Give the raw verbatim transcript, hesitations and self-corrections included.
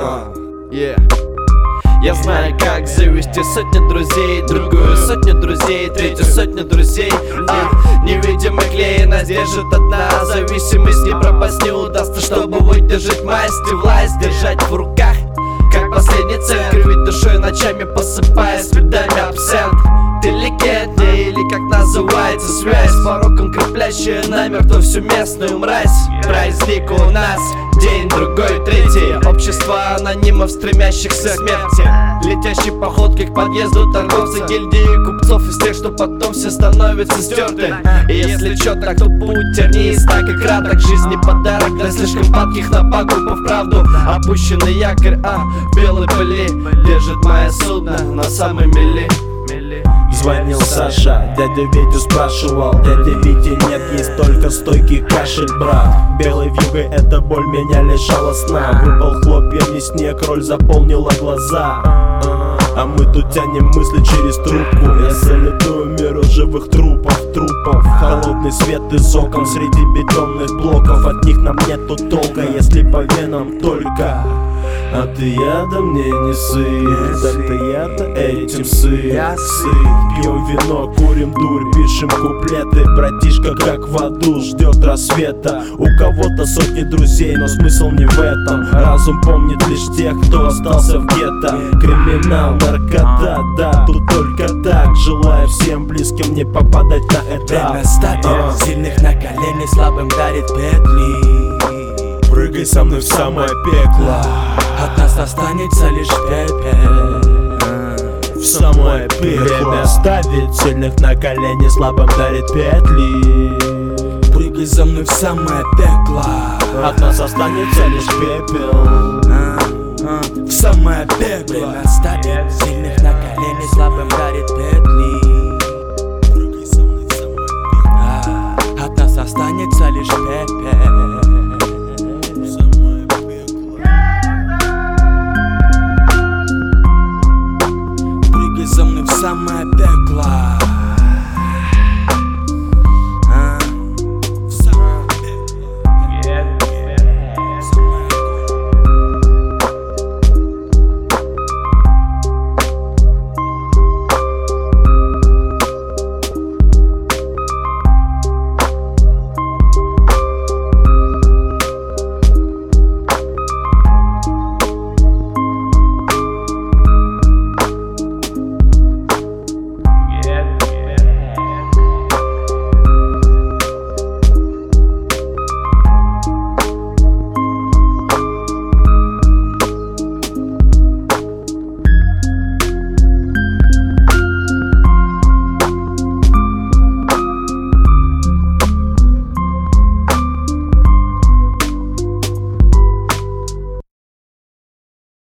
uh, yeah. Я знаю, как завести сотню друзей, другую сотню друзей, третью сотню друзей. а, Невидимый клей нас держит одна зависимость, не пропасть не удастся, чтобы выдержать масть и власть держать в руках, как последний цель. Кривить душой ночами, посыпая следами абсент. Ты легенда или как называется связь, пороком креплящая намертво всю местную мразь. Праздник у нас, день, другой, третий. Общество анонимов, стремящихся к смерти. Летящей походкой к подъезду торговцы, гильдии купцов из тех, что потом все становятся стерты. И если чё, так то путь тернист, так и краток. Жизни подарок для слишком падких на пагубов. Правду опущенный якорь, а в белой пыли держит мое судно на самой мели. Звонил Саша, дядя Витю спрашивал. Дядя Вити нет, есть только стойкий кашель, брат. Белой вьюгой эта боль меня лишала сна. Выпал хлопьями снег, роль заполнила глаза. А мы тут тянем мысли через трубку. Я салютую миру живых трупов, трупов. Холодный свет из окон среди бетонных блоков. От них нам нету толка, если по венам только. А ты ядом мне не сыпь, так ты я-то этим сыпь. Пьем вино, курим дурь, пишем куплеты. Братишка как в аду ждет рассвета. У кого-то сотни друзей, но смысл не в этом. Разум помнит лишь тех, кто остался в гетто. Криминал, наркота, да, тут только так. Желаю всем близким не попадать на этап. Время ставит а. сильных на колени, слабым дарит петли. Прыгай со мной в самое пекло. От нас останется лишь пепел. В самое пекло. Время ставит сильных на колени, слабым дарит петли. Прыгай за мной в самое пекло. От нас останется лишь пепел. В самое пекло. Время ставит сильных на колени, слабым дарит петли. Прыгай со мной в самое пекло. От нас останется лишь пепел. За мной в самое пекло.